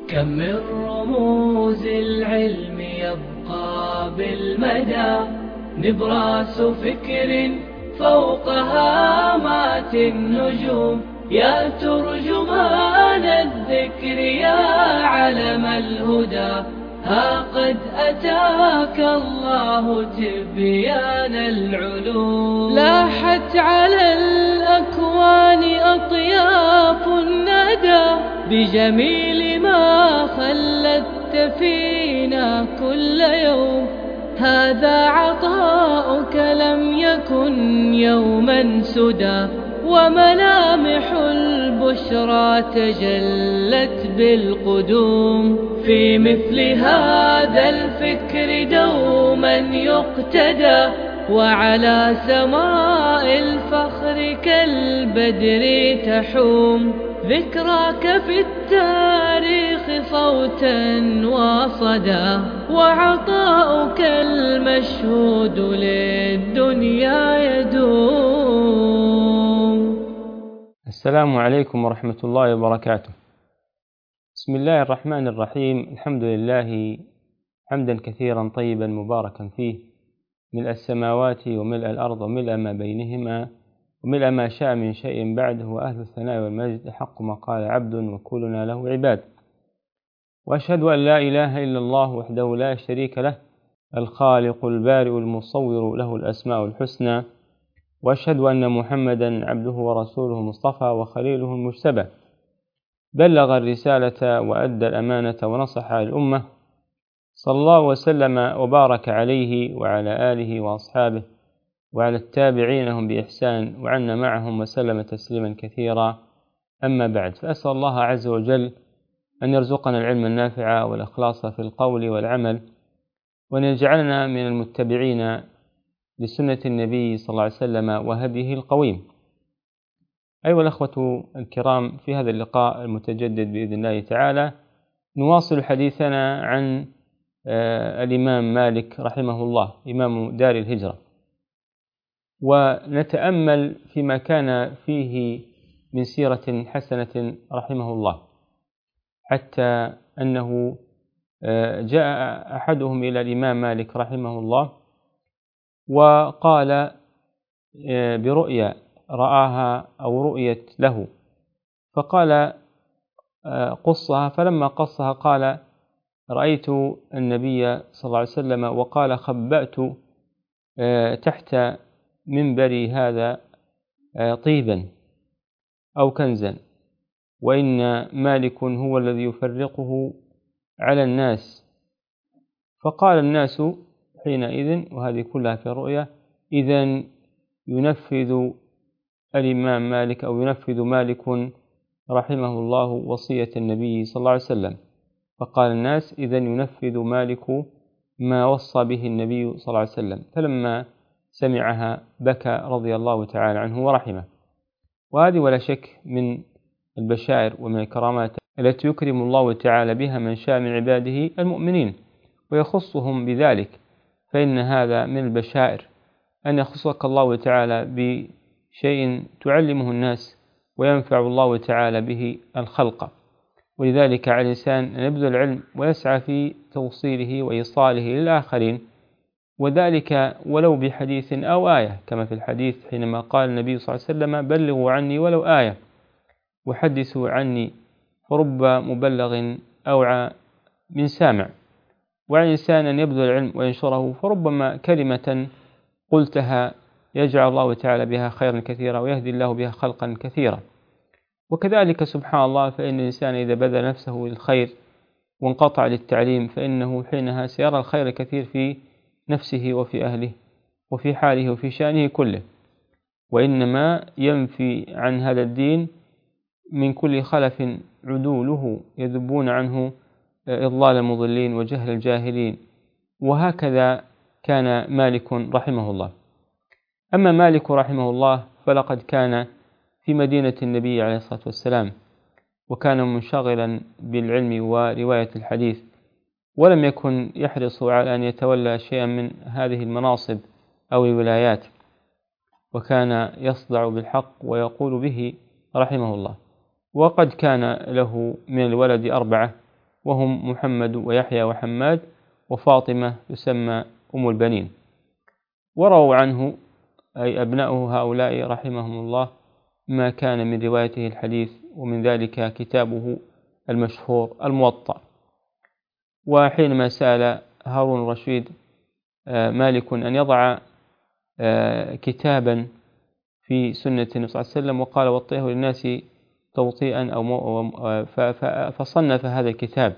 كم من رموز العلم يبقى بالمدى، نبراس فكر فوق هامات النجوم. يا ترجمان الذكر يا علم الهدى، ها قد أتاك الله تبيان العلوم. لاحت على الأكوان أطياف الندى، بجميل ما خلدت فينا كل يوم. هذا عطاؤك لم يكن يوما سدى، وملامح البشرى تجلت بالقدوم. في مثل هذا الفكر دوما يقتدى، وعلى سماء الفخر كالبدر تحوم. ذكراك في التاريخ صوتا وصدى، وعطاؤك المشهود للدنيا يدوم. السلام عليكم ورحمة الله وبركاته. بسم الله الرحمن الرحيم. الحمد لله حمدا كثيرا طيبا مباركا فيه، ملء السماوات وملء الأرض وملء ما بينهما وملء ما شاء من شيء بعده، وأهل الثناء والمجد حق ما قال عبد وكلنا له عباد. وأشهد أن لا إله إلا الله وحده لا شريك له، الخالق البارئ المصور، له الأسماء الحسنى. وأشهد أن محمدا عبده ورسوله مصطفى وخليله المجتبى، بلغ الرسالة وأدى الأمانة ونصح الأمة، صلى الله وسلم وبارك عليه وعلى آله وأصحابه وعلى التابعين لهم بإحسان وعنا معهم وسلم تسليما كثيرا. أما بعد، فأسأل الله عز وجل أن يرزقنا العلم النافع والإخلاص في القول والعمل، وأن يجعلنا من المتبعين لسنة النبي صلى الله عليه وسلم وهديه القويم. أيها الأخوة الكرام، في هذا اللقاء المتجدد بإذن الله تعالى نواصل حديثنا عن الإمام مالك رحمه الله، إمام دار الهجرة، ونتأمل فيما كان فيه من سيرة حسنة رحمه الله، حتى أنه جاء أحدهم إلى الإمام مالك رحمه الله وقال برؤيا رآها أو رؤيت له، فقال قصها. فلما قصها قال: رأيت النبي صلى الله عليه وسلم وقال: خبأت تحت منبري هذا طيبا أو كنزا، وإن مالك هو الذي يفرقه على الناس. فقال الناس حينئذ، وهذه كلها في الرؤيا: إذن ينفذ الإمام مالك أو ينفذ مالك رحمه الله وصية النبي صلى الله عليه وسلم. فقال الناس: إذن ينفذ مالك ما وصى به النبي صلى الله عليه وسلم. فلما سمعها بكى رضي الله تعالى عنه ورحمه. وهذه ولا شك من البشائر ومن الكرامات التي يكرم الله تعالى بها من شاء من عباده المؤمنين ويخصهم بذلك. فإن هذا من البشائر أن يخصك الله تعالى بشيء تعلمه الناس وينفع الله تعالى به الخلق. ولذلك على الإنسان أن يبذل العلم ويسعى في توصيله وإيصاله للآخرين، وذلك ولو بحديث أو آية، كما في الحديث حينما قال النبي صلى الله عليه وسلم: بلغوا عني ولو آية وحدثوا عني، فرب مبلغ أوعى من سامع. وعلى الإنسان أن يبذل العلم وينشره، فربما كلمة قلتها يجعل الله تعالى بها خيرا كثيرا ويهدي الله بها خلقا كثيرا. وكذلك سبحان الله، فإن الإنسان إذا بذل نفسه للخير وانقطع للتعليم، فإنه حينها سيرى الخير الكثير في نفسه وفي أهله وفي حاله وفي شأنه كله. وإنما ينفي عن هذا الدين من كل خلف عدوله يذبون عنه إضلال المضلين وجهل الجاهلين. وهكذا كان مالك رحمه الله. أما مالك رحمه الله فلقد كان في مدينة النبي عليه الصلاة والسلام، وكان منشغلا بالعلم ورواية الحديث، ولم يكن يحرص على أن يتولى شيئا من هذه المناصب أو الولايات، وكان يصدع بالحق ويقول به رحمه الله. وقد كان له من الولد 4، وهم محمد ويحيى وحماد، وفاطمة تسمى أم البنين. ورووا عنه أي أبناؤه هؤلاء رحمهم الله ما كان من روايته الحديث، ومن ذلك كتابه المشهور الموطأ. وحينما سأل هارون الرشيد مالك أن يضع كتابا في سنة النبي صلى الله عليه وسلم وقال وطئه للناس توطيئا فصنف هذا الكتاب،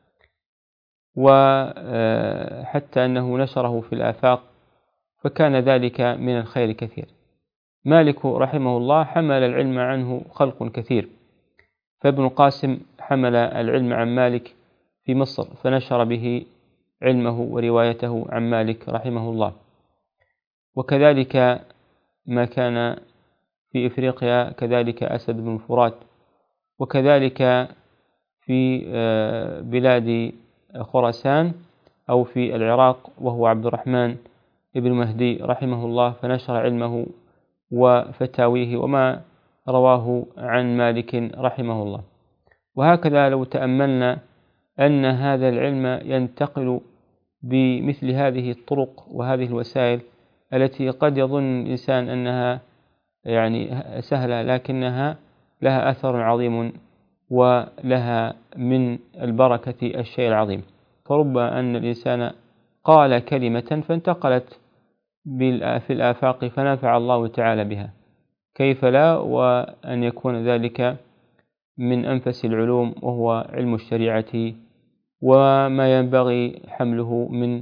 وحتى أنه نشره في الآفاق، فكان ذلك من الخير كثير. مالك رحمه الله حمل العلم عنه خلق كثير، فابن قاسم حمل العلم عن مالك في مصر فنشر به علمه وروايته عن مالك رحمه الله. وكذلك ما كان في إفريقيا كذلك أسد بن فرات، وكذلك في بلاد خراسان أو في العراق وهو عبد الرحمن ابن مهدي رحمه الله، فنشر علمه وفتاويه وما رواه عن مالك رحمه الله. وهكذا لو تأملنا أن هذا العلم ينتقل بمثل هذه الطرق وهذه الوسائل التي قد يظن الإنسان أنها يعني سهلة، لكنها لها أثر عظيم ولها من البركة الشيء العظيم. فرب أن الإنسان قال كلمة فانتقلت في الآفاق فنفع الله تعالى بها، كيف لا وأن يكون ذلك من أنفس العلوم وهو علم الشريعة وما ينبغي حمله من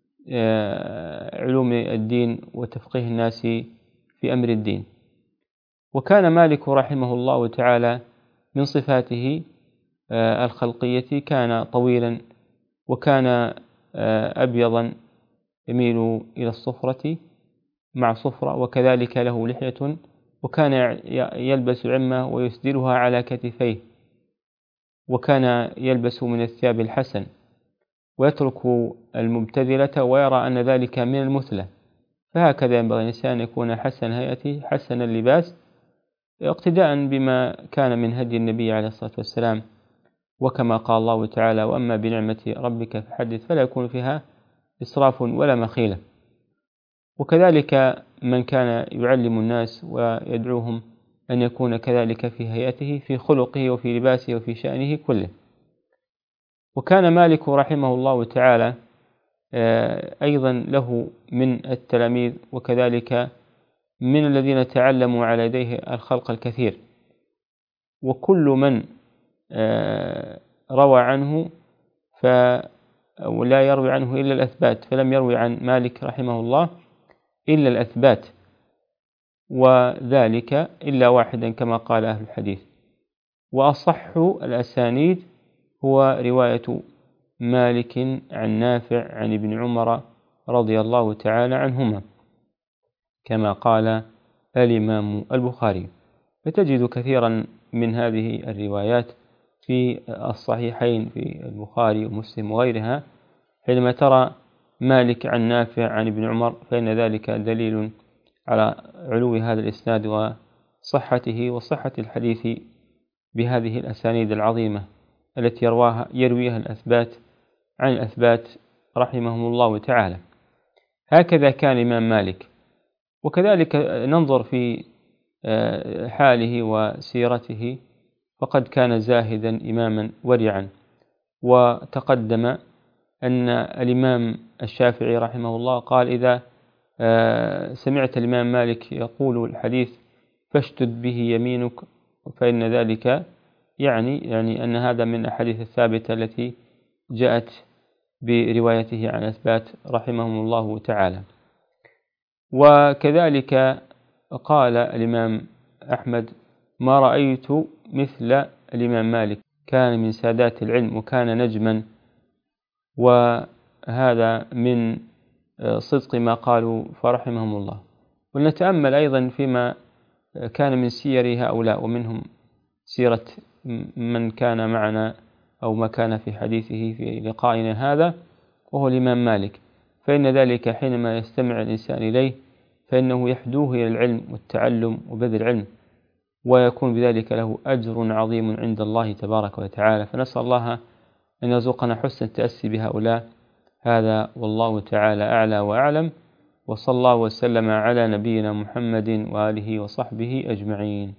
علوم الدين وتفقيه الناس في أمر الدين. وكان مالك رحمه الله تعالى من صفاته الخلقية كان طويلا، وكان أبيضا يميل إلى الصفرة مع صفرة، وكذلك له لحية، وكان يلبس عمة ويسدلها على كتفيه، وكان يلبس من الثياب الحسن ويترك المبتذلة ويرى أن ذلك من المثلة. فهكذا ينبغي الإنسان أن يكون حسن هيئته حسن اللباس اقتداء بما كان من هدي النبي عليه الصلاة والسلام، وكما قال الله تعالى وأما بنعمة ربك فحدث، فلا يكون فيها إسراف ولا مخيلة. وكذلك من كان يعلم الناس ويدعوهم أن يكون كذلك في هيئته في خلقه وفي لباسه وفي شأنه كله. وكان مالك رحمه الله تعالى أيضا له من التلاميذ وكذلك من الذين تعلموا على يديه الخلق الكثير، وكل من روى عنه ولا يروي عنه إلا الأثبات، فلم يروي عن مالك رحمه الله إلا الأثبات، وذلك إلا واحدا كما قال أهل الحديث. وأصح الأسانيد هو رواية مالك عن نافع عن ابن عمر رضي الله تعالى عنهما كما قال الإمام البخاري. فتجد كثيرا من هذه الروايات في الصحيحين في البخاري ومسلم وغيرها، حينما ترى مالك عن نافع عن ابن عمر فإن ذلك دليل على علو هذا الإسناد وصحته وصحة الحديث بهذه الأسانيد العظيمة التي يرويها الأثبات عن الأثبات رحمهم الله تعالى. هكذا كان الإمام مالك. وكذلك ننظر في حاله وسيرته، فقد كان زاهدا إماما ورعا. وتقدم أن الإمام الشافعي رحمه الله قال إذا سمعت الإمام مالك يقول الحديث فاشتد به يمينك، فإن ذلك يعني أن هذا من الأحاديث الثابتة التي جاءت بروايته عن أثبات رحمهم الله تعالى. وكذلك قال الإمام أحمد ما رأيت مثل الإمام مالك، كان من سادات العلم وكان نجما، وهذا من صدق ما قالوا فرحمهم الله. ولنتأمل أيضا فيما كان من سير هؤلاء، ومنهم سيرة من كان معنا أو ما كان في حديثه في لقائنا هذا وهو الإمام مالك. فإن ذلك حينما يستمع الإنسان إليه فإنه يحدوه إلى العلم والتعلم وبذل العلم، ويكون بذلك له أجر عظيم عند الله تبارك وتعالى. فنسأل الله أن يرزقنا حسن التأسي بهؤلاء. هذا والله تعالى أعلى وأعلم، وصلى الله وسلم على نبينا محمد وآله وصحبه أجمعين.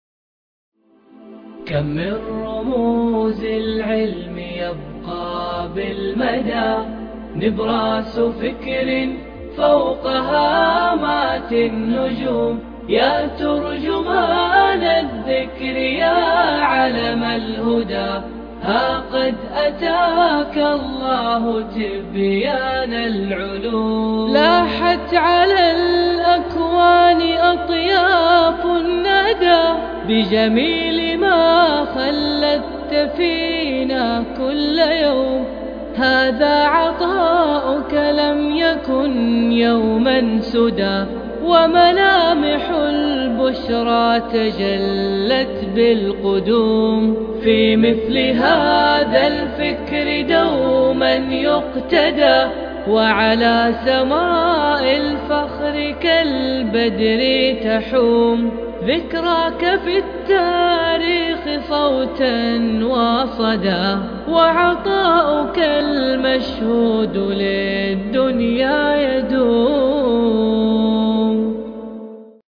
كم من رموز العلم يبقى بالمدى، نبراس فكر فوق هامات النجوم. يا ترجمان الذكر يا علم الهدى، ها قد أتاك الله تبيان العلوم. لاحت على الأكوان أطياف الندى، بجميل ما خلدت فينا كل يوم. هذا عطاؤك لم يكن يوما سدى، وملامح البشرى تجلت بالقدوم. في مثل هذا الفكر دوما يقتدى، وعلى سماء الفخر كالبدر تحوم. ذكراك في التاريخ صوتا وصدى، وعطاؤك المشهود للدنيا يدوم.